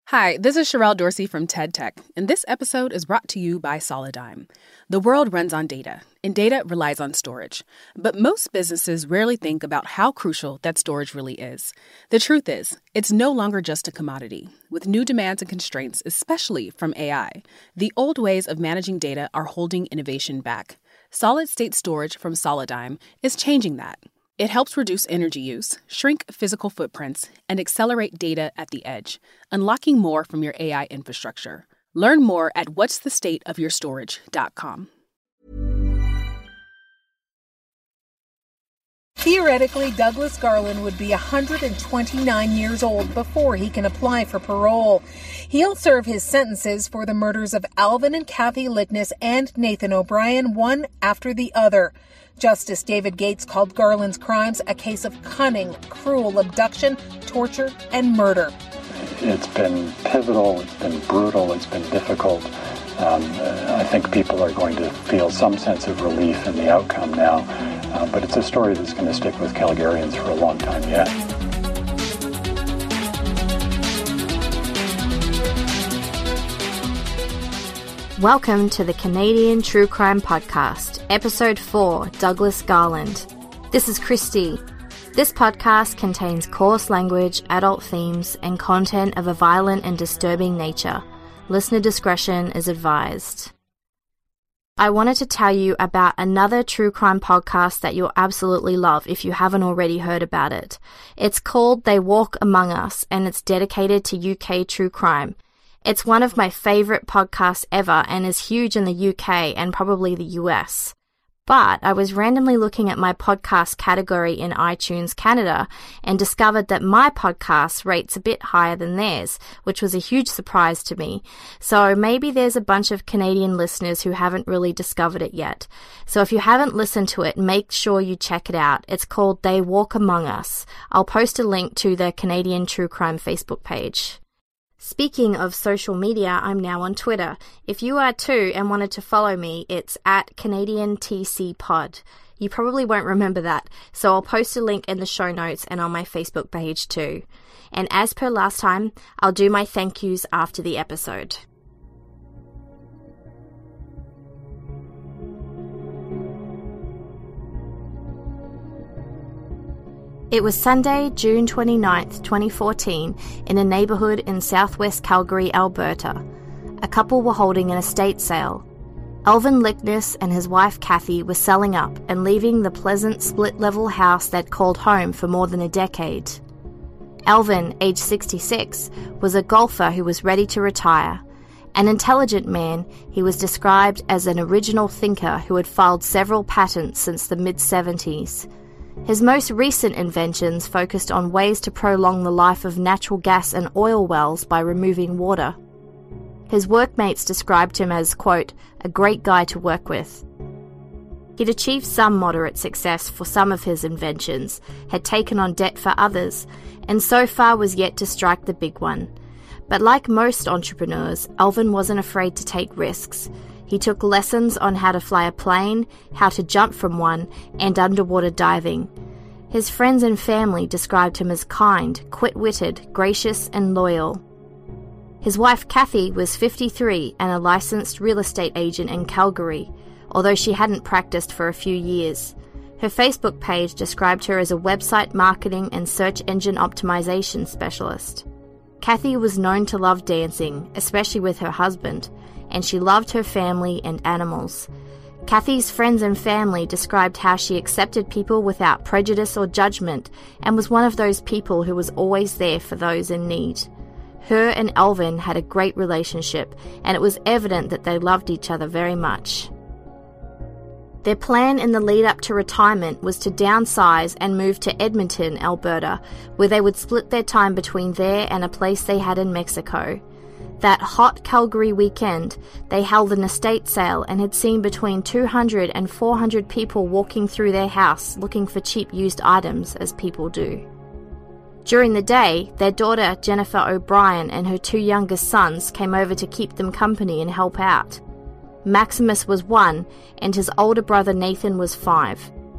Hi, this is Sherelle Dorsey from TED Tech, and this episode is brought to you by Solidigm. The world runs on data, and data relies on storage. But most businesses rarely think about how crucial that storage really is. The truth is, it's no longer just a commodity. With new demands and constraints, especially from AI, the old ways of managing data are holding innovation back. Solid-state storage from Solidigm is changing that. It helps reduce energy use, shrink physical footprints, and accelerate data at the edge, unlocking more from your AI infrastructure. Learn more at whatsthestateofyourstorage.com. Theoretically, Douglas Garland would be 129 years old before he can apply for parole. He'll serve his sentences for the murders of Alvin and Kathy Lickness and Nathan O'Brien, one after the other. Justice David Gates called Garland's crimes a case of cunning, cruel abduction, torture, and murder. It's been pivotal, it's been brutal, it's been difficult. I think people are going to feel some sense of relief in the outcome now, but it's a story that's going to stick with Calgarians for a long time yet. Welcome to the Canadian True Crime Podcast, Episode 4, Douglas Garland. This is Christy. This podcast contains coarse language, adult themes, and content of a violent and disturbing nature. Listener discretion is advised. I wanted to tell you about another true crime podcast that you'll absolutely love if you haven't already heard about it. It's called They Walk Among Us, and it's dedicated to UK true crime. It's one of my favorite podcasts ever and is huge in the UK and probably the US. But I was randomly looking at my podcast category in iTunes Canada and discovered that my podcast rates a bit higher than theirs, which was a huge surprise to me. So maybe there's a bunch of Canadian listeners who haven't really discovered it yet. So if you haven't listened to it, make sure you check it out. It's called They Walk Among Us. I'll post a link to the Canadian True Crime Facebook page. Speaking of social media, I'm now on Twitter. If you are too and wanted to follow me, it's at CanadianTCPod. You probably won't remember that, so I'll post a link in the show notes and on my Facebook page too. And as per last time, I'll do my thank yous after the episode. It was Sunday, June 29th, 2014, in a neighbourhood in southwest Calgary, Alberta. A couple were holding an estate sale. Alvin Lickness and his wife Kathy were selling up and leaving the pleasant split-level house they'd called home for more than a decade. Alvin, aged 66, was a golfer who was ready to retire. An intelligent man, he was described as an original thinker who had filed several patents since the mid-70s. His most recent inventions focused on ways to prolong the life of natural gas and oil wells by removing water. His workmates described him as, quote, a great guy to work with. He'd achieved some moderate success for some of his inventions, had taken on debt for others, and so far was yet to strike the big one. But like most entrepreneurs, Alvin wasn't afraid to take risks. He took lessons on how to fly a plane, how to jump from one, and underwater diving. His friends and family described him as kind, quick-witted, gracious, and loyal. His wife Kathy was 53 and a licensed real estate agent in Calgary, although she hadn't practiced for a few years. Her Facebook page described her as a website marketing and search engine optimization specialist. Kathy was known to love dancing, especially with her husband, and she loved her family and animals. Kathy's friends and family described how she accepted people without prejudice or judgment and was one of those people who was always there for those in need. Her and Alvin had a great relationship, and it was evident that they loved each other very much. Their plan in the lead-up to retirement was to downsize and move to Edmonton, Alberta, where they would split their time between there and a place they had in Mexico. That hot Calgary weekend, they held an estate sale and had seen between 200 and 400 people walking through their house looking for cheap used items, as people do. During the day, their daughter Jennifer O'Brien and her two youngest sons came over to keep them company and help out. Maximus was 1, and his older brother Nathan was 5.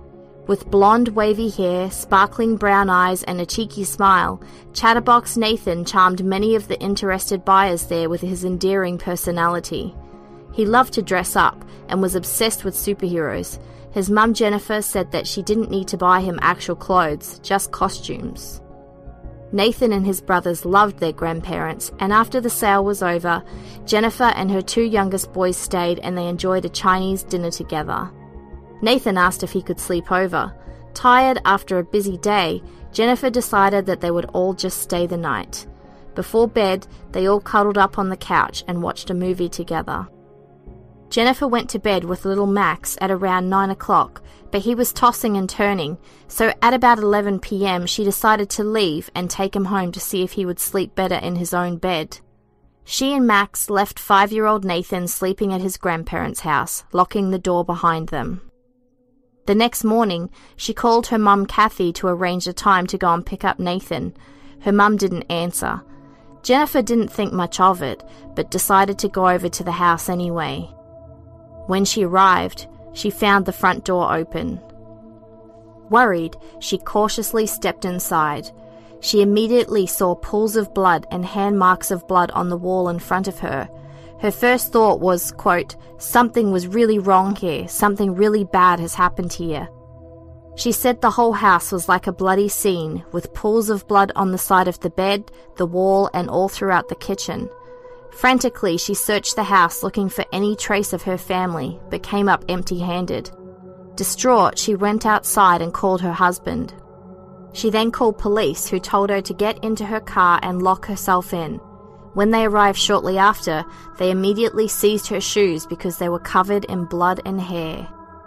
With blonde, wavy hair, sparkling brown eyes, and a cheeky smile, Chatterbox Nathan charmed many of the interested buyers there with his endearing personality. He loved to dress up and was obsessed with superheroes. His mum Jennifer said that she didn't need to buy him actual clothes, just costumes. Nathan and his brothers loved their grandparents, and after the sale was over, Jennifer and her 2 youngest boys stayed and they enjoyed a Chinese dinner together. Nathan asked if he could sleep over. Tired after a busy day, Jennifer decided that they would all just stay the night. Before bed, they all cuddled up on the couch and watched a movie together. Jennifer went to bed with little Max at around 9 o'clock, but he was tossing and turning, so at about 11 p.m. she decided to leave and take him home to see if he would sleep better in his own bed. She and Max left 5-year-old Nathan sleeping at his grandparents' house, locking the door behind them. The next morning, she called her mum Kathy to arrange a time to go and pick up Nathan. Her mum didn't answer. Jennifer didn't think much of it, but decided to go over to the house anyway. When she arrived, she found the front door open. Worried, she cautiously stepped inside. She immediately saw pools of blood and hand marks of blood on the wall in front of her. Her first thought was, quote, "Something was really wrong here. Something really bad has happened here." She said the whole house was like a bloody scene, with pools of blood on the side of the bed, the wall, and all throughout the kitchen. Frantically, she searched the house looking for any trace of her family, but came up empty-handed. Distraught, she went outside and called her husband. She then called police, who told her to get into her car and lock herself in. When they arrived shortly after, they immediately seized her shoes because they were covered in blood and hair.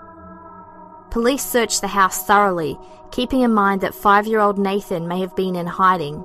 Police searched the house thoroughly, keeping in mind that 5-year-old Nathan may have been in hiding.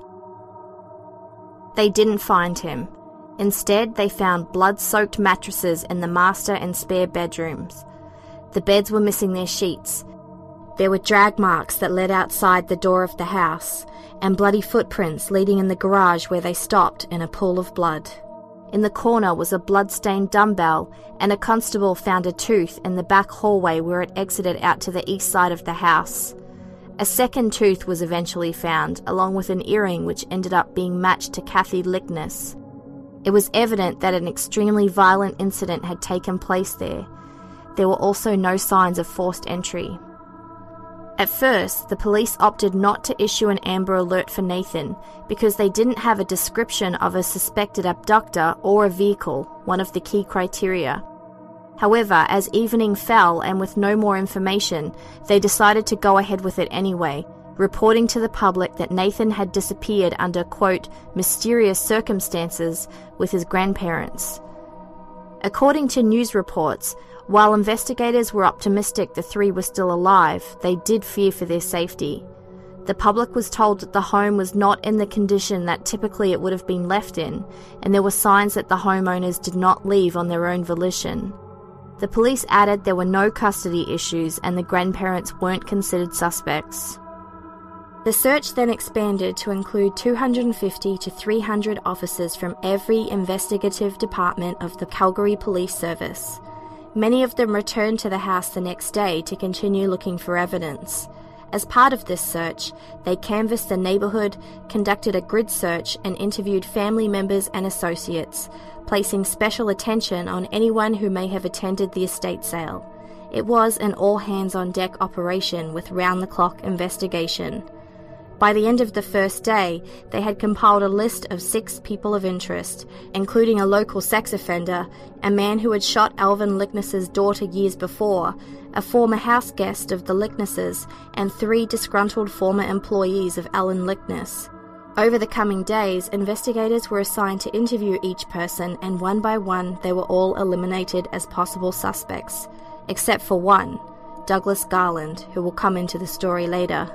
They didn't find him. Instead, they found blood-soaked mattresses in the master and spare bedrooms. The beds were missing their sheets. There were drag marks that led outside the door of the house, and bloody footprints leading in the garage where they stopped in a pool of blood. In the corner was a blood-stained dumbbell, and a constable found a tooth in the back hallway where it exited out to the east side of the house. A second tooth was eventually found, along with an earring which ended up being matched to Kathy Lickness. It was evident that an extremely violent incident had taken place there. There were also no signs of forced entry. At first, the police opted not to issue an Amber Alert for Nathan because they didn't have a description of a suspected abductor or a vehicle, one of the key criteria. However, as evening fell and with no more information, they decided to go ahead with it anyway, reporting to the public that Nathan had disappeared under, quote, mysterious circumstances with his grandparents. According to news reports, while investigators were optimistic the 3 were still alive, they did fear for their safety. The public was told that the home was not in the condition that typically it would have been left in, and there were signs that the homeowners did not leave on their own volition. The police added there were no custody issues and the grandparents weren't considered suspects. The search then expanded to include 250 to 300 officers from every investigative department of the Calgary Police Service. Many of them returned to the house the next day to continue looking for evidence. As part of this search, they canvassed the neighbourhood, conducted a grid search, and interviewed family members and associates, placing special attention on anyone who may have attended the estate sale. It was an all-hands-on-deck operation with round-the-clock investigation. By the end of the first day, they had compiled a list of 6 people of interest, including a local sex offender, a man who had shot Alvin Lickness's daughter years before, a former house guest of the Licknesses, and 3 disgruntled former employees of Alan Lickness. Over the coming days, investigators were assigned to interview each person, and one by one they were all eliminated as possible suspects, except for one, Douglas Garland, who will come into the story later.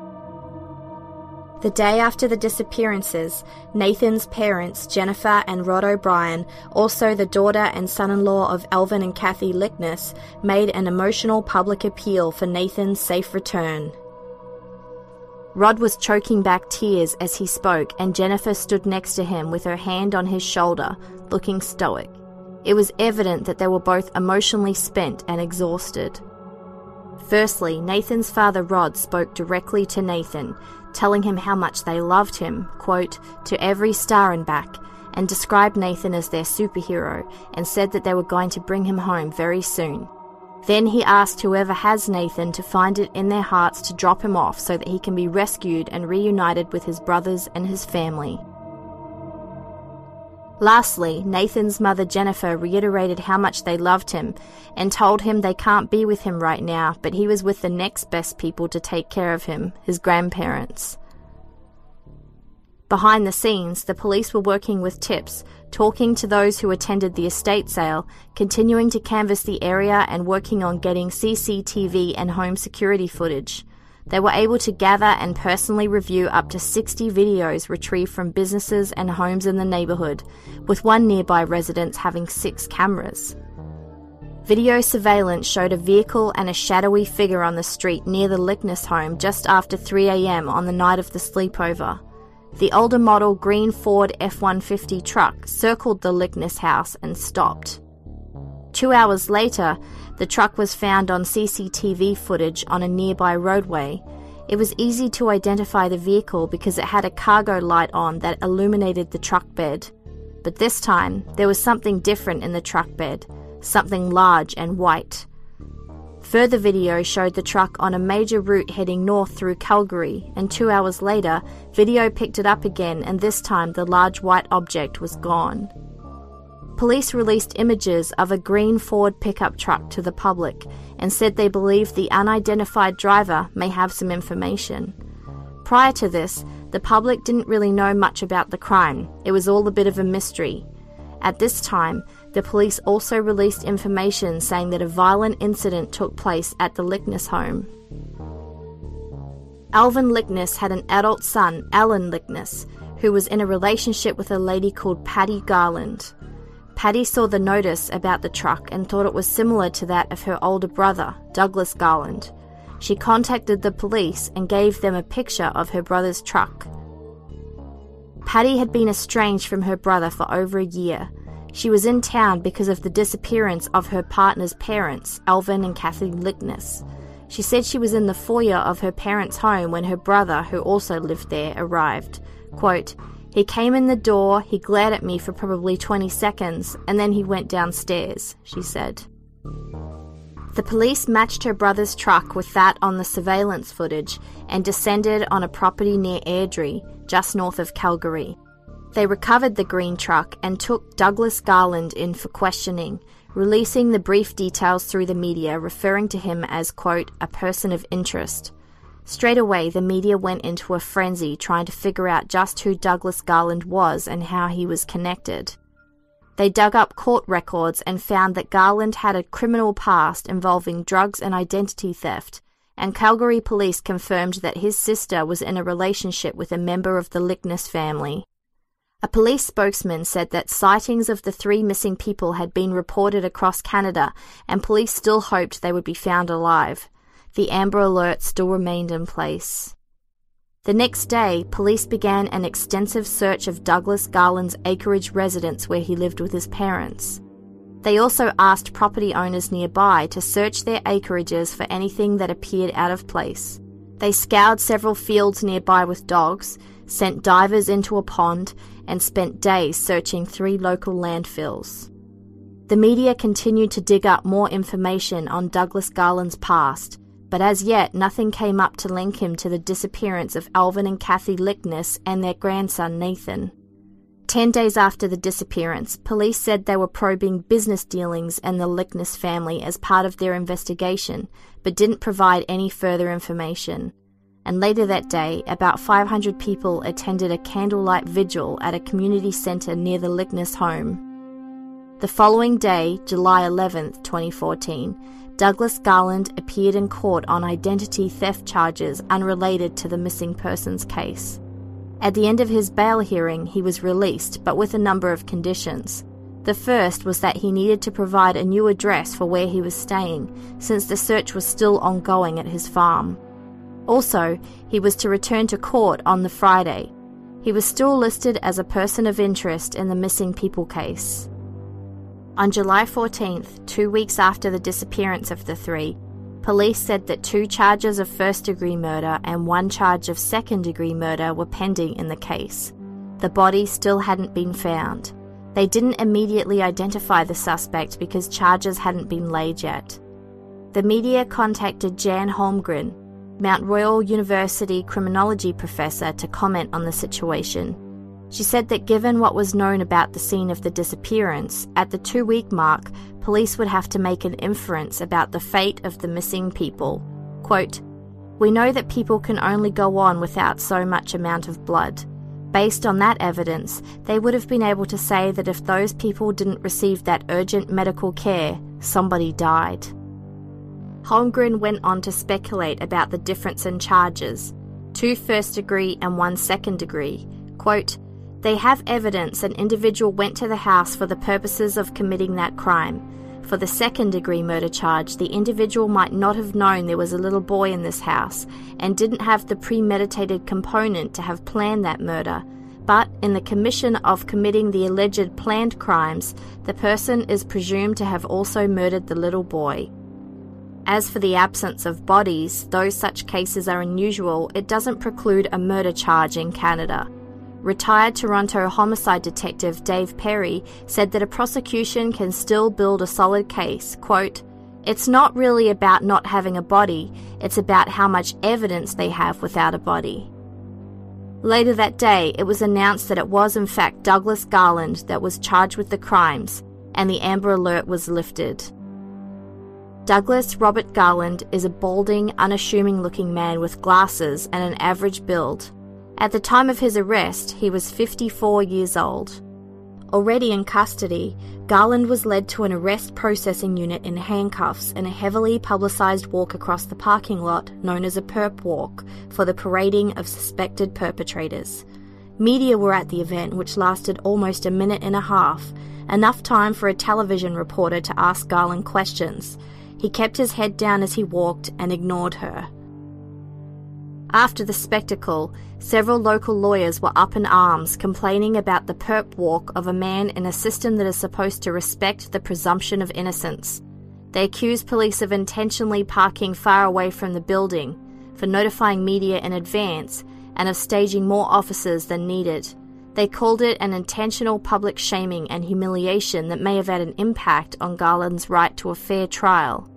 The day after the disappearances, Nathan's parents, Jennifer and Rod O'Brien, also the daughter and son-in-law of Alvin and Kathy Lickness, made an emotional public appeal for Nathan's safe return. Rod was choking back tears as he spoke, and Jennifer stood next to him with her hand on his shoulder, looking stoic. It was evident that they were both emotionally spent and exhausted. Firstly, Nathan's father Rod spoke directly to Nathan, telling him how much they loved him, quote, to every star and back, and described Nathan as their superhero and said that they were going to bring him home very soon. Then he asked whoever has Nathan to find it in their hearts to drop him off so that he can be rescued and reunited with his brothers and his family. Lastly, Nathan's mother Jennifer reiterated how much they loved him and told him they can't be with him right now, but he was with the next best people to take care of him, his grandparents. Behind the scenes, the police were working with tips, talking to those who attended the estate sale, continuing to canvass the area and working on getting CCTV and home security footage. They were able to gather and personally review up to 60 videos retrieved from businesses and homes in the neighbourhood, with one nearby residence having 6 cameras. Video surveillance showed a vehicle and a shadowy figure on the street near the Lickness home just after 3 a.m. on the night of the sleepover. The older model green Ford F-150 truck circled the Lickness house and stopped. 2 hours later, the truck was found on CCTV footage on a nearby roadway. It was easy to identify the vehicle because it had a cargo light on that illuminated the truck bed. But this time, there was something different in the truck bed, something large and white. Further video showed the truck on a major route heading north through Calgary, and 2 hours later, video picked it up again, and this time the large white object was gone. Police released images of a green Ford pickup truck to the public and said they believe the unidentified driver may have some information. Prior to this, the public didn't really know much about the crime. It was all a bit of a mystery. At this time, the police also released information saying that a violent incident took place at the Lickness home. Alvin Lickness had an adult son, Alan Lickness, who was in a relationship with a lady called Patty Garland. Patty saw the notice about the truck and thought it was similar to that of her older brother, Douglas Garland. She contacted the police and gave them a picture of her brother's truck. Patty had been estranged from her brother for over a year. She was in town because of the disappearance of her partner's parents, Alvin and Kathy Lickness. She said she was in the foyer of her parents' home when her brother, who also lived there, arrived. Quote, "He came in the door, he glared at me for probably 20 seconds, and then he went downstairs," she said. The police matched her brother's truck with that on the surveillance footage and descended on a property near Airdrie, just north of Calgary. They recovered the green truck and took Douglas Garland in for questioning, releasing the brief details through the media, referring to him as, quote, "a person of interest." Straight away, the media went into a frenzy trying to figure out just who Douglas Garland was and how he was connected. They dug up court records and found that Garland had a criminal past involving drugs and identity theft, and Calgary police confirmed that his sister was in a relationship with a member of the Lickness family. A police spokesman said that sightings of the 3 missing people had been reported across Canada, and police still hoped they would be found alive. The Amber Alert still remained in place. The next day, police began an extensive search of Douglas Garland's acreage residence where he lived with his parents. They also asked property owners nearby to search their acreages for anything that appeared out of place. They scoured several fields nearby with dogs, sent divers into a pond, and spent days searching 3 local landfills. The media continued to dig up more information on Douglas Garland's past, but as yet nothing came up to link him to the disappearance of Alvin and Kathy Lickness and their grandson Nathan. 10 days after the disappearance, police said they were probing business dealings in the Lickness family as part of their investigation, but didn't provide any further information. And later that day, about 500 people attended a candlelight vigil at a community centre near the Lickness home. The following day, July 11, 2014, Douglas Garland appeared in court on identity theft charges unrelated to the missing persons case. At the end of his bail hearing, he was released, but with a number of conditions. The first was that he needed to provide a new address for where he was staying, since the search was still ongoing at his farm. Also, he was to return to court on the Friday. He was still listed as a person of interest in the missing people case. On July 14th, 2 weeks after the disappearance of the 3, Police said that 2 charges of first-degree murder and 1 charge of second-degree murder were pending in the case. The body still hadn't been found. They didn't immediately identify the suspect because charges hadn't been laid yet. The media contacted Jan Holmgren, Mount Royal University criminology professor, to comment on the situation. She said that given what was known about the scene of the disappearance, at the 2-week mark, police would have to make an inference about the fate of the missing people. Quote, "We know that people can only go on without so much amount of blood. Based on that evidence, they would have been able to say that if those people didn't receive that urgent medical care, somebody died." Holmgren went on to speculate about the difference in charges, 2 first-degree and 1 second-degree. Quote, "They have evidence an individual went to the house for the purposes of committing that crime. For the second-degree murder charge, the individual might not have known there was a little boy in this house and didn't have the premeditated component to have planned that murder. But in the commission of committing the alleged planned crimes, the person is presumed to have also murdered the little boy. As for the absence of bodies, though such cases are unusual, it doesn't preclude a murder charge in Canada." Retired Toronto homicide detective Dave Perry said that a prosecution can still build a solid case. Quote, "It's not really about not having a body, it's about how much evidence they have without a body." Later that day, it was announced that it was in fact Douglas Garland that was charged with the crimes, and the Amber Alert was lifted. Douglas Robert Garland is a balding, unassuming-looking man with glasses and an average build. At the time of his arrest, he was 54 years old. Already in custody, Garland was led to an arrest processing unit in handcuffs in a heavily publicised walk across the parking lot known as a perp walk for the parading of suspected perpetrators. Media were at the event, which lasted almost a minute and a half, enough time for a television reporter to ask Garland questions. He kept his head down as he walked and ignored her. After the spectacle, several local lawyers were up in arms complaining about the perp walk of a man in a system that is supposed to respect the presumption of innocence. They accused police of intentionally parking far away from the building, for notifying media in advance, and of staging more officers than needed. They called it an intentional public shaming and humiliation that may have had an impact on Garland's right to a fair trial.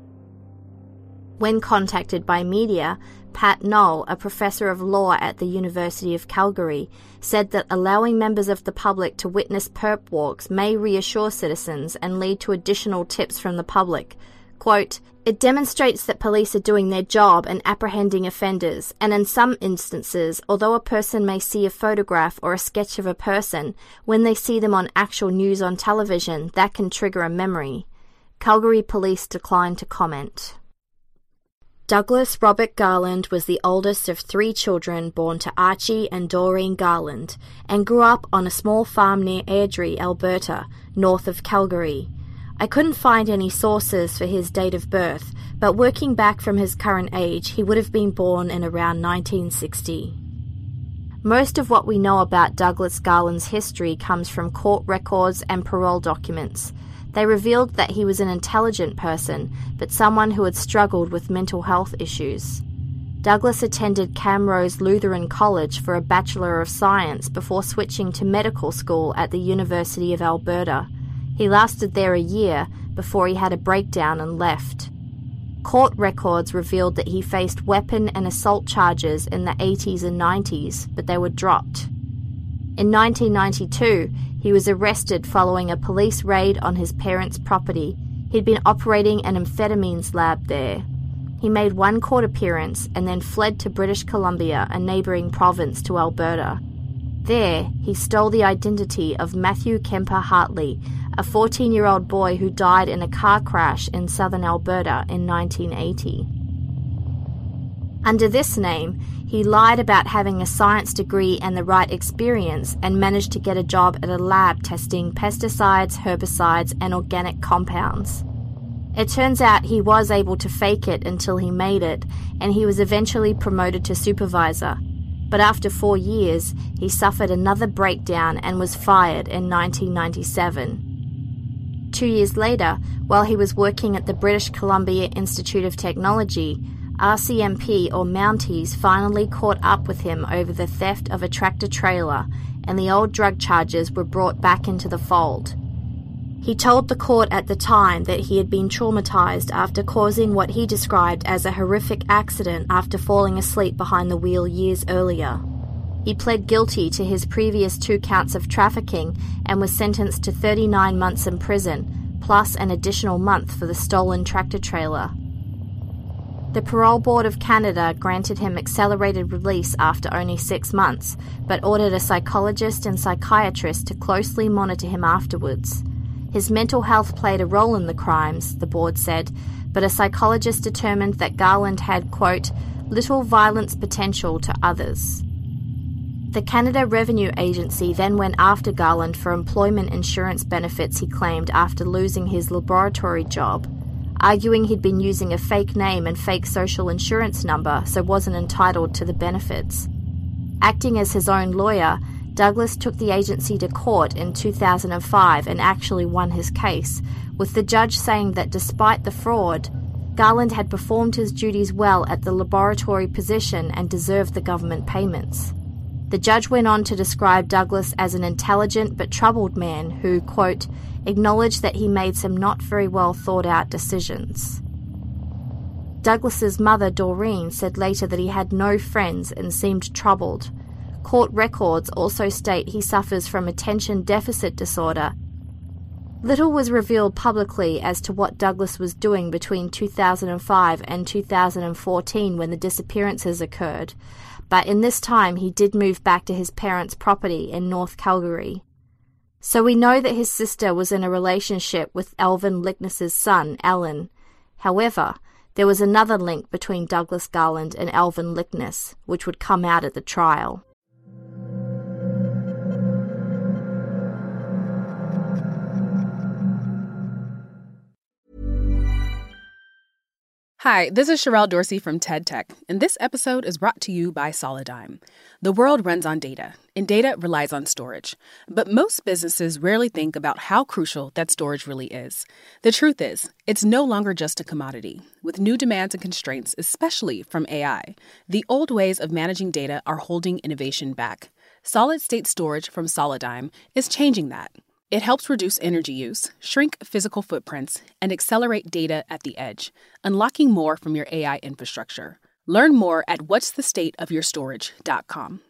When contacted by media, Pat Knoll, a professor of law at the University of Calgary, said that allowing members of the public to witness perp walks may reassure citizens and lead to additional tips from the public. Quote, "It demonstrates that police are doing their job and apprehending offenders, and in some instances, although a person may see a photograph or a sketch of a person, when they see them on actual news on television, that can trigger a memory." Calgary police declined to comment. Douglas Robert Garland was the oldest of 3 children born to Archie and Doreen Garland, and grew up on a small farm near Airdrie, Alberta, north of Calgary. I couldn't find any sources for his date of birth, but working back from his current age, he would have been born in around 1960. Most of what we know about Douglas Garland's history comes from court records and parole documents. They revealed that he was an intelligent person, but someone who had struggled with mental health issues. Douglas attended Camrose Lutheran College for a Bachelor of Science before switching to medical school at the University of Alberta. He lasted there a year before he had a breakdown and left. Court records revealed that he faced weapon and assault charges in the 80s and 90s, but they were dropped. In 1992, he was arrested following a police raid on his parents' property. He'd been operating an amphetamines lab there. He made 1 court appearance and then fled to British Columbia, a neighbouring province to Alberta. There, he stole the identity of Matthew Kemper Hartley, a 14-year-old boy who died in a car crash in southern Alberta in 1980. Under this name, he lied about having a science degree and the right experience and managed to get a job at a lab testing pesticides, herbicides, and organic compounds. It turns out he was able to fake it until he made it, and he was eventually promoted to supervisor. But after 4 years, he suffered another breakdown and was fired in 1997. 2 years later, while he was working at the British Columbia Institute of Technology, RCMP or Mounties finally caught up with him over the theft of a tractor-trailer, and the old drug charges were brought back into the fold. He told the court at the time that he had been traumatized after causing what he described as a horrific accident after falling asleep behind the wheel years earlier. He pled guilty to his previous 2 counts of trafficking and was sentenced to 39 months in prison, plus an additional month for the stolen tractor-trailer. The Parole Board of Canada granted him accelerated release after only 6 months, but ordered a psychologist and psychiatrist to closely monitor him afterwards. His mental health played a role in the crimes, the board said, but a psychologist determined that Garland had, quote, little violence potential to others. The Canada Revenue Agency then went after Garland for employment insurance benefits he claimed after losing his laboratory job, arguing he'd been using a fake name and fake social insurance number, so wasn't entitled to the benefits. Acting as his own lawyer, Douglas took the agency to court in 2005 and actually won his case, with the judge saying that despite the fraud, Garland had performed his duties well at the laboratory position and deserved the government payments. The judge went on to describe Douglas as an intelligent but troubled man who, quote, acknowledged that he made some not very well thought out decisions. Douglas's mother, Doreen, said later that he had no friends and seemed troubled. Court records also state he suffers from attention deficit disorder. Little was revealed publicly as to what Douglas was doing between 2005 and 2014 when the disappearances occurred, but in this time he did move back to his parents' property in North Calgary. So we know that his sister was in a relationship with Alvin Lickness's son, Alan. However, there was another link between Douglas Garland and Alvin Lickness, which would come out at the trial. Hi, this is Sherelle Dorsey from TED Tech, and this episode is brought to you by Solidigm. The world runs on data, and data relies on storage. But most businesses rarely think about how crucial that storage really is. The truth is, it's no longer just a commodity. With new demands and constraints, especially from AI, the old ways of managing data are holding innovation back. Solid-state storage from Solidigm is changing that. It helps reduce energy use, shrink physical footprints, and accelerate data at the edge, unlocking more from your AI infrastructure. Learn more at whatsthestateofyourstorage.com.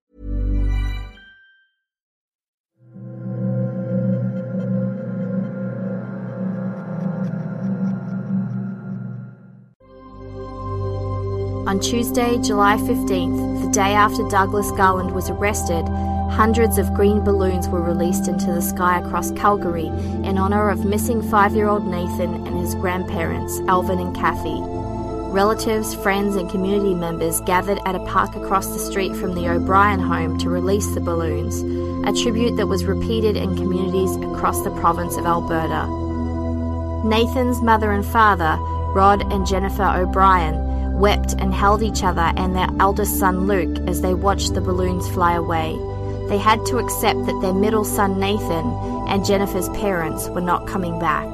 On Tuesday, July 15th, the day after Douglas Garland was arrested, hundreds of green balloons were released into the sky across Calgary in honour of missing 5-year-old Nathan and his grandparents, Alvin and Kathy. Relatives, friends and community members gathered at a park across the street from the O'Brien home to release the balloons, a tribute that was repeated in communities across the province of Alberta. Nathan's mother and father, Rod and Jennifer O'Brien, wept and held each other and their eldest son Luke as they watched the balloons fly away. They had to accept that their middle son Nathan and Jennifer's parents were not coming back.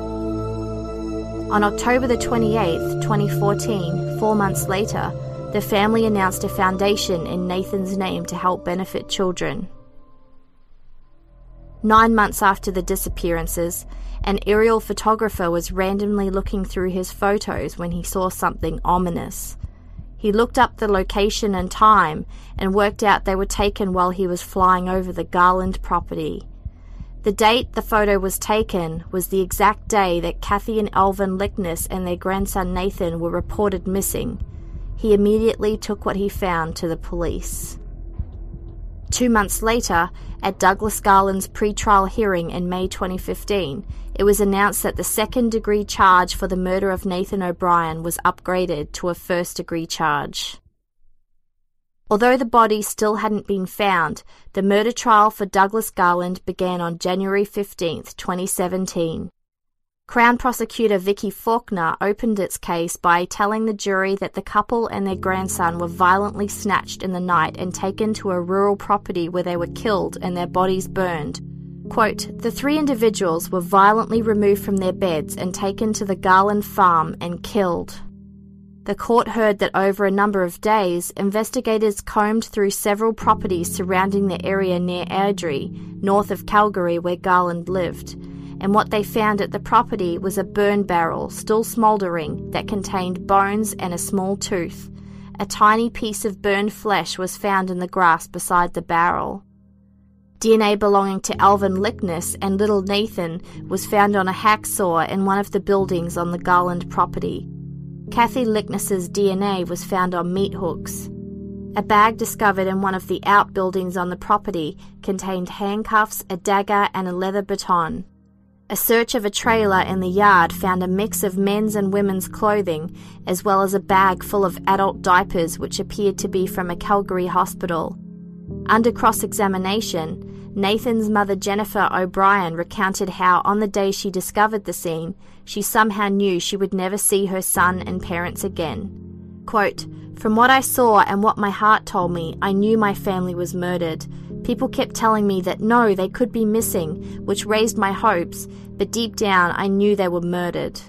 On October the 28th, 2014, 4 months later, the family announced a foundation in Nathan's name to help benefit children. 9 months after the disappearances, an aerial photographer was randomly looking through his photos when he saw something ominous. He looked up the location and time and worked out they were taken while he was flying over the Garland property. The date the photo was taken was the exact day that Kathy and Alvin Lickness and their grandson Nathan were reported missing. He immediately took what he found to the police. 2 months later, at Douglas Garland's pre-trial hearing in May 2015, it was announced that the second-degree charge for the murder of Nathan O'Brien was upgraded to a first-degree charge. Although the body still hadn't been found, the murder trial for Douglas Garland began on January 15, 2017. Crown Prosecutor Vicky Faulkner opened its case by telling the jury that the couple and their grandson were violently snatched in the night and taken to a rural property where they were killed and their bodies burned. Quote, "The 3 individuals were violently removed from their beds and taken to the Garland farm and killed." The court heard that over a number of days, investigators combed through several properties surrounding the area near Airdrie, north of Calgary, where Garland lived, and what they found at the property was a burn barrel still smouldering that contained bones and a small tooth. A tiny piece of burned flesh was found in the grass beside the barrel. DNA belonging to Alvin Lickness and little Nathan was found on a hacksaw in one of the buildings on the Garland property. Kathy Lickness's DNA was found on meat hooks. A bag discovered in one of the outbuildings on the property contained handcuffs, a dagger, and a leather baton. A search of a trailer in the yard found a mix of men's and women's clothing, as well as a bag full of adult diapers which appeared to be from a Calgary hospital. Under cross-examination, Nathan's mother Jennifer O'Brien recounted how on the day she discovered the scene, she somehow knew she would never see her son and parents again. Quote, "From what I saw and what my heart told me, I knew my family was murdered. People kept telling me that no, they could be missing, which raised my hopes, but deep down I knew they were murdered."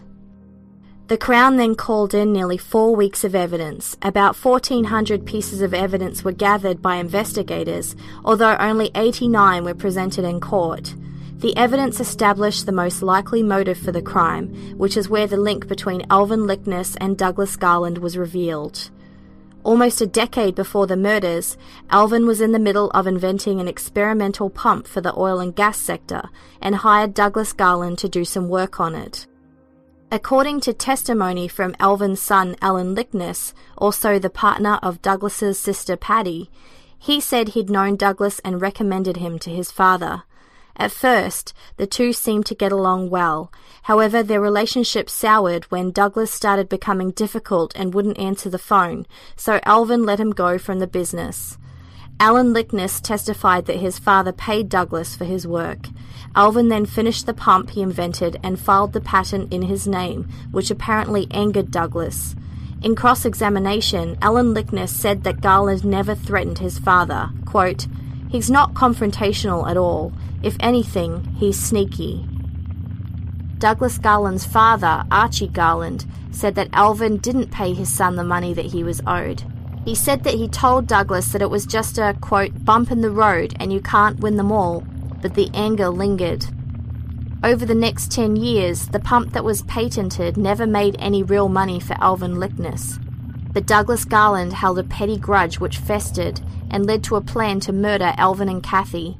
The Crown then called in nearly 4 weeks of evidence. About 1,400 pieces of evidence were gathered by investigators, although only 89 were presented in court. The evidence established the most likely motive for the crime, which is where the link between Alvin Lickness and Douglas Garland was revealed. Almost a decade before the murders, Alvin was in the middle of inventing an experimental pump for the oil and gas sector and hired Douglas Garland to do some work on it. According to testimony from Alvin's son Alan Lickness, also the partner of Douglas's sister Patty, he said he'd known Douglas and recommended him to his father. At first, the two seemed to get along well. However, their relationship soured when Douglas started becoming difficult and wouldn't answer the phone, so Alvin let him go from the business. Alan Lickness testified that his father paid Douglas for his work. Alvin then finished the pump he invented and filed the patent in his name, which apparently angered Douglas. In cross-examination, Alan Lickness said that Garland never threatened his father. Quote, "He's not confrontational at all. If anything, he's sneaky." Douglas Garland's father, Archie Garland, said that Alvin didn't pay his son the money that he was owed. He said that he told Douglas that it was just a, quote, "bump in the road and you can't win them all," but the anger lingered. Over the next 10 years, the pump that was patented never made any real money for Alvin Lickness. But Douglas Garland held a petty grudge which festered and led to a plan to murder Alvin and Kathy.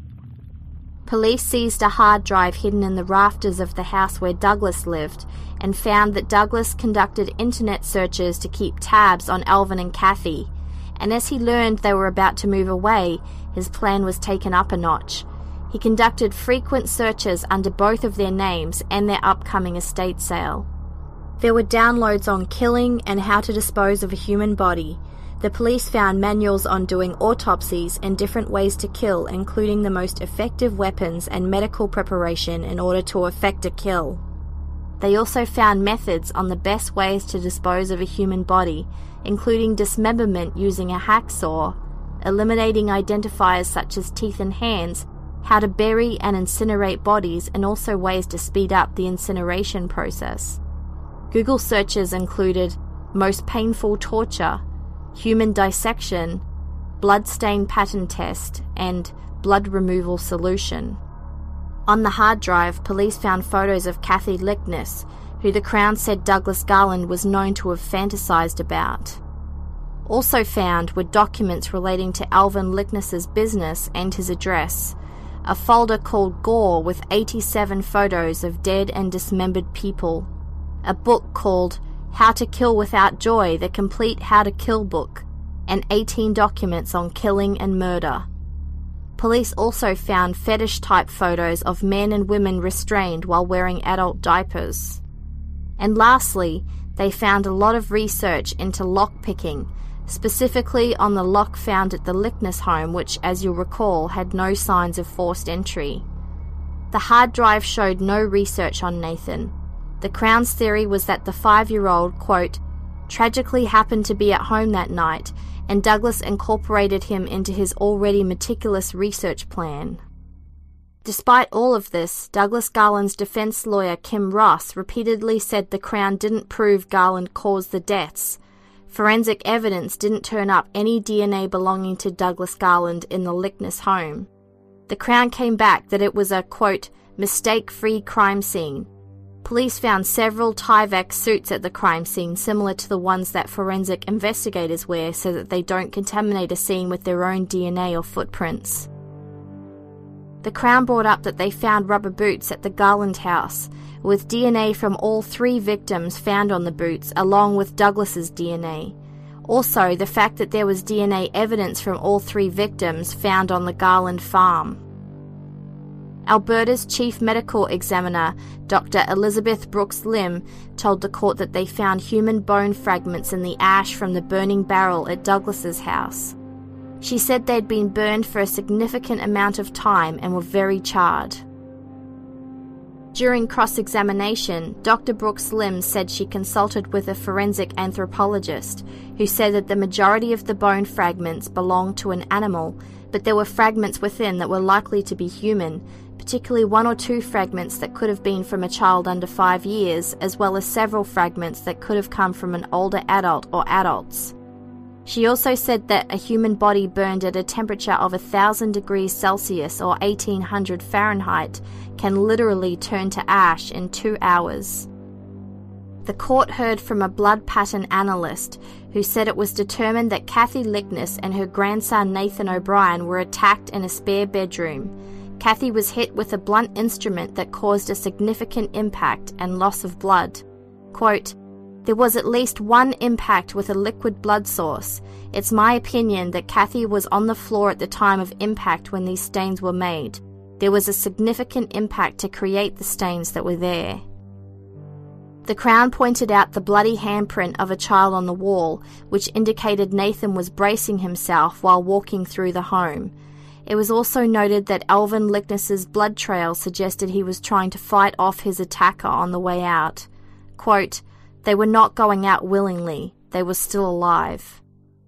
Police seized a hard drive hidden in the rafters of the house where Douglas lived and found that Douglas conducted internet searches to keep tabs on Alvin and Kathy, and as he learned they were about to move away, his plan was taken up a notch. He conducted frequent searches under both of their names and their upcoming estate sale. There were downloads on killing and how to dispose of a human body. The police found manuals on doing autopsies and different ways to kill, including the most effective weapons and medical preparation in order to effect a kill. They also found methods on the best ways to dispose of a human body, including dismemberment using a hacksaw, eliminating identifiers such as teeth and hands, how to bury and incinerate bodies, and also ways to speed up the incineration process. Google searches included most painful torture, human dissection, blood stain pattern test, and blood removal solution. On the hard drive, police found photos of Kathy Lickness, who the Crown said Douglas Garland was known to have fantasized about. Also found were documents relating to Alvin Lickness's business and his address, a folder called Gore with 87 photos of dead and dismembered people, a book called How to Kill Without Joy, the complete How to Kill book, and 18 documents on killing and murder. Police also found fetish-type photos of men and women restrained while wearing adult diapers. And lastly, they found a lot of research into lockpicking, specifically on the lock found at the Lickness home, which, as you'll recall, had no signs of forced entry. The hard drive showed no research on Nathan. The Crown's theory was that the 5-year-old, quote, tragically happened to be at home that night, and Douglas incorporated him into his already meticulous research plan. Despite all of this, Douglas Garland's defense lawyer Kim Ross repeatedly said the Crown didn't prove Garland caused the deaths. Forensic evidence didn't turn up any DNA belonging to Douglas Garland in the Lickness home. The Crown came back that it was a, quote, mistake-free crime scene. Police found several Tyvek suits at the crime scene similar to the ones that forensic investigators wear so that they don't contaminate a scene with their own DNA or footprints. The Crown brought up that they found rubber boots at the Garland house, with DNA from all 3 victims found on the boots, along with Douglas's DNA. Also, the fact that there was DNA evidence from all 3 victims found on the Garland farm. Alberta's chief medical examiner, Dr. Elizabeth Brooks Lim, told the court that they found human bone fragments in the ash from the burning barrel at Douglas's house. She said they'd been burned for a significant amount of time and were very charred. During cross-examination, Dr. Brooks Lim said she consulted with a forensic anthropologist who said that the majority of the bone fragments belonged to an animal, but there were fragments within that were likely to be human, particularly 1 or 2 fragments that could have been from a child under 5 years, as well as several fragments that could have come from an older adult or adults. She also said that a human body burned at a temperature of 1,000 degrees Celsius or 1,800 Fahrenheit can literally turn to ash in 2 hours. The court heard from a blood pattern analyst who said it was determined that Kathy Lickness and her grandson Nathan O'Brien were attacked in a spare bedroom. Kathy was hit with a blunt instrument that caused a significant impact and loss of blood. Quote, "There was at least one impact with a liquid blood source. It's my opinion that Kathy was on the floor at the time of impact when these stains were made. There was a significant impact to create the stains that were there." The Crown pointed out the bloody handprint of a child on the wall, which indicated Nathan was bracing himself while walking through the home. It was also noted that Alvin Lickness's blood trail suggested he was trying to fight off his attacker on the way out. Quote, "They were not going out willingly. They were still alive."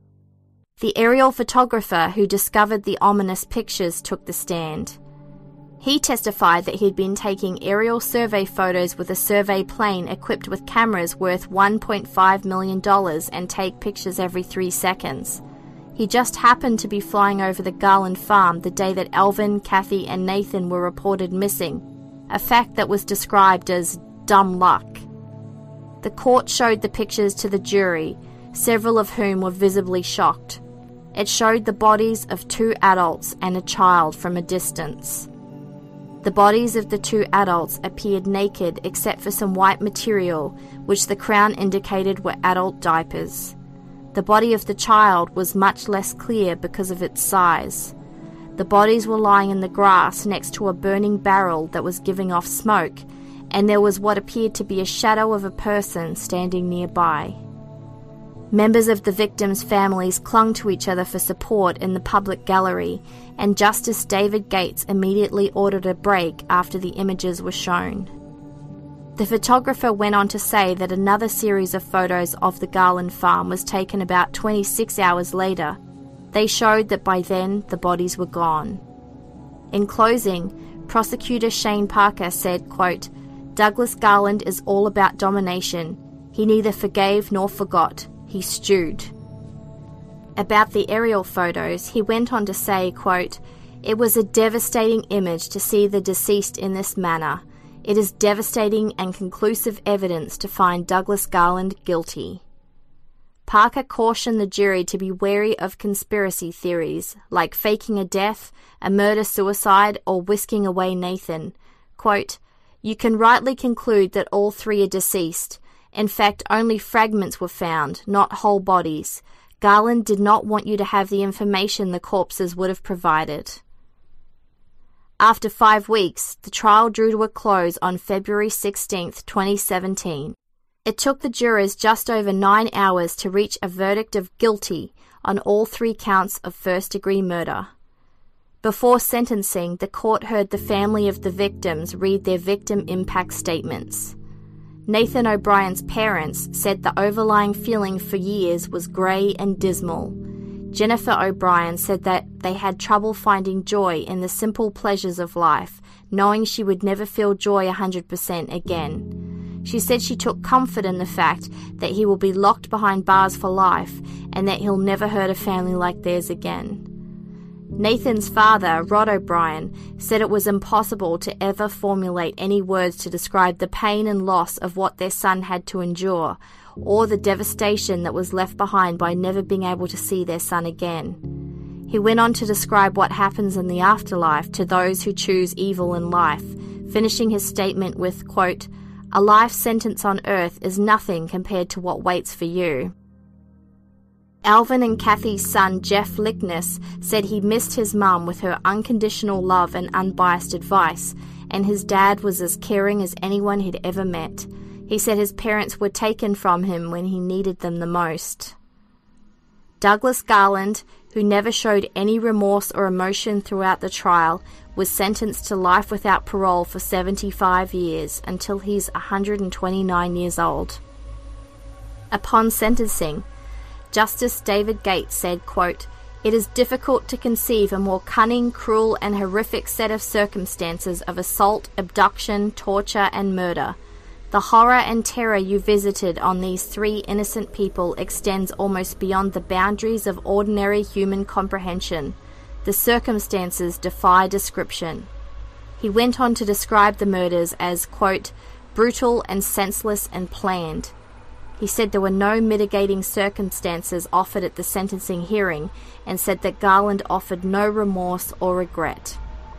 The aerial photographer who discovered the ominous pictures took the stand. He testified that he'd been taking aerial survey photos with a survey plane equipped with cameras worth $1.5 million and take pictures every 3 seconds. He just happened to be flying over the Garland farm the day that Alvin, Kathy, and Nathan were reported missing, a fact that was described as dumb luck. The court showed the pictures to the jury, several of whom were visibly shocked. It showed the bodies of 2 adults and a child from a distance. The bodies of the 2 adults appeared naked except for some white material, which the Crown indicated were adult diapers. The body of the child was much less clear because of its size. The bodies were lying in the grass next to a burning barrel that was giving off smoke, and there was what appeared to be a shadow of a person standing nearby. Members of the victims' families clung to each other for support in the public gallery, and Justice David Gates immediately ordered a break after the images were shown. The photographer went on to say that another series of photos of the Garland farm was taken about 26 hours later. They showed that by then the bodies were gone. In closing, prosecutor Shane Parker said, quote, "Douglas Garland is all about domination. He neither forgave nor forgot. He stewed." About the aerial photos, he went on to say, quote, "It was a devastating image to see the deceased in this manner. It is devastating and conclusive evidence to find Douglas Garland guilty." Parker cautioned the jury to be wary of conspiracy theories, like faking a death, a murder-suicide, or whisking away Nathan. Quote, "You can rightly conclude that all 3 are deceased. In fact, only fragments were found, not whole bodies. Garland did not want you to have the information the corpses would have provided." After 5 weeks, the trial drew to a close on February 16, 2017. It took the jurors just over 9 hours to reach a verdict of guilty on all 3 counts of first-degree murder. Before sentencing, the court heard the family of the victims read their victim impact statements. Nathan O'Brien's parents said the overlying feeling for years was grey and dismal. Jennifer O'Brien said that they had trouble finding joy in the simple pleasures of life, knowing she would never feel joy 100% again. She said she took comfort in the fact that he will be locked behind bars for life and that he'll never hurt a family like theirs again. Nathan's father, Rod O'Brien, said it was impossible to ever formulate any words to describe the pain and loss of what their son had to endure, or the devastation that was left behind by never being able to see their son again. He went on to describe what happens in the afterlife to those who choose evil in life, finishing his statement with, quote, "A life sentence on earth is nothing compared to what waits for you." Alvin and Kathy's son, Jeff Lickness, said he missed his mum with her unconditional love and unbiased advice, and his dad was as caring as anyone he'd ever met. He said his parents were taken from him when he needed them the most. Douglas Garland, who never showed any remorse or emotion throughout the trial, was sentenced to life without parole for 75 years until he's 129 years old. Upon sentencing, Justice David Gates said, quote, "It is difficult to conceive a more cunning, cruel, and horrific set of circumstances of assault, abduction, torture, and murder. The horror and terror you visited on these three innocent people extends almost beyond the boundaries of ordinary human comprehension. The circumstances defy description." He went on to describe the murders as, quote, "brutal and senseless and planned." He said there were no mitigating circumstances offered at the sentencing hearing and said that Garland offered no remorse or regret.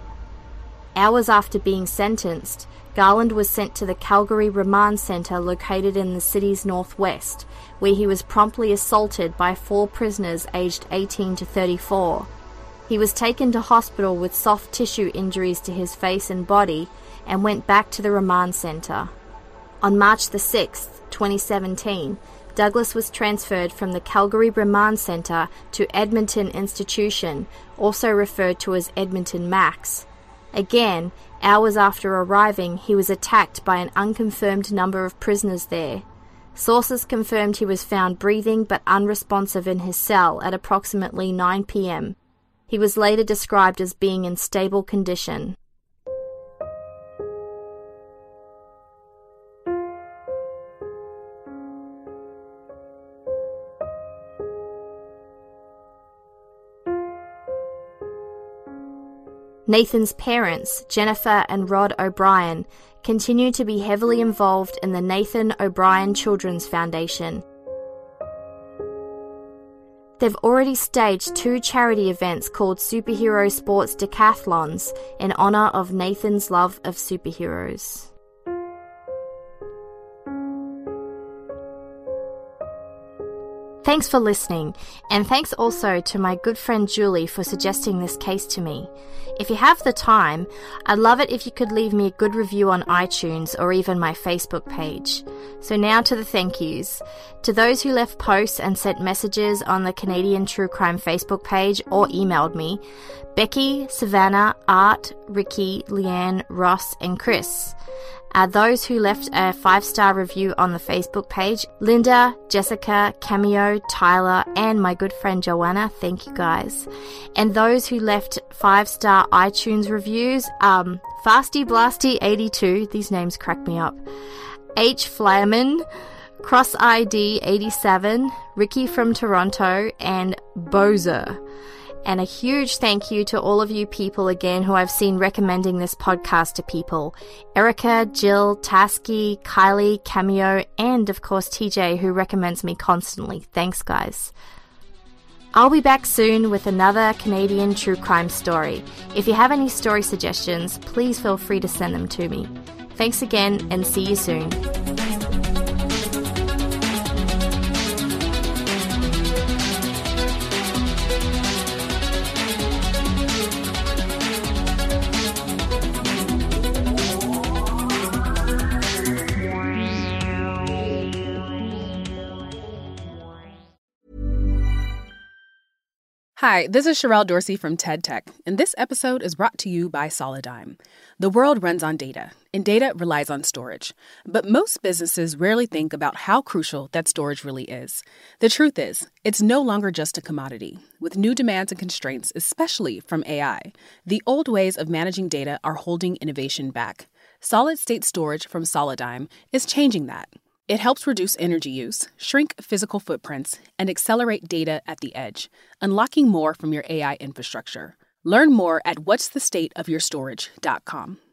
Hours after being sentenced, Garland was sent to the Calgary Remand Centre located in the city's northwest, where he was promptly assaulted by 4 prisoners aged 18 to 34. He was taken to hospital with soft tissue injuries to his face and body and went back to the remand centre. On March the 6th, 2017, Douglas was transferred from the Calgary Remand Centre to Edmonton Institution, also referred to as Edmonton Max. Again, hours after arriving, he was attacked by an unconfirmed number of prisoners there. Sources confirmed he was found breathing but unresponsive in his cell at approximately 9 p.m. He was later described as being in stable condition. Nathan's parents, Jennifer and Rod O'Brien, continue to be heavily involved in the Nathan O'Brien Children's Foundation. They've already staged 2 charity events called Superhero Sports Decathlons in honour of Nathan's love of superheroes. Thanks for listening, and thanks also to my good friend Julie for suggesting this case to me. If you have the time, I'd love it if you could leave me a good review on iTunes or even my Facebook page. So now to the thank yous. To those who left posts and sent messages on the Canadian True Crime Facebook page or emailed me: Becky, Savannah, Art, Ricky, Leanne, Ross, and Chris. Those who left a 5-star review on the Facebook page: Linda, Jessica, Cameo, Tyler, and my good friend Joanna. Thank you guys. And those who left 5-star iTunes reviews: Fasty Blasty 82, these names crack me up, H Flyman, Cross ID 87, Ricky from Toronto, and Bozer. And a huge thank you to all of you people again who I've seen recommending this podcast to people. Erica, Jill, Tasky, Kylie, Cameo, and of course TJ, who recommends me constantly. Thanks, guys. I'll be back soon with another Canadian true crime story. If you have any story suggestions, please feel free to send them to me. Thanks again, and see you soon. Hi, this is Sherelle Dorsey from TED Tech, and this episode is brought to you by Solidigm. The world runs on data, and data relies on storage. But most businesses rarely think about how crucial that storage really is. The truth is, it's no longer just a commodity. With new demands and constraints, especially from AI, the old ways of managing data are holding innovation back. Solid-state storage from Solidigm is changing that. It helps reduce energy use, shrink physical footprints, and accelerate data at the edge, unlocking more from your AI infrastructure. Learn more at whatsthestateofyourstorage.com.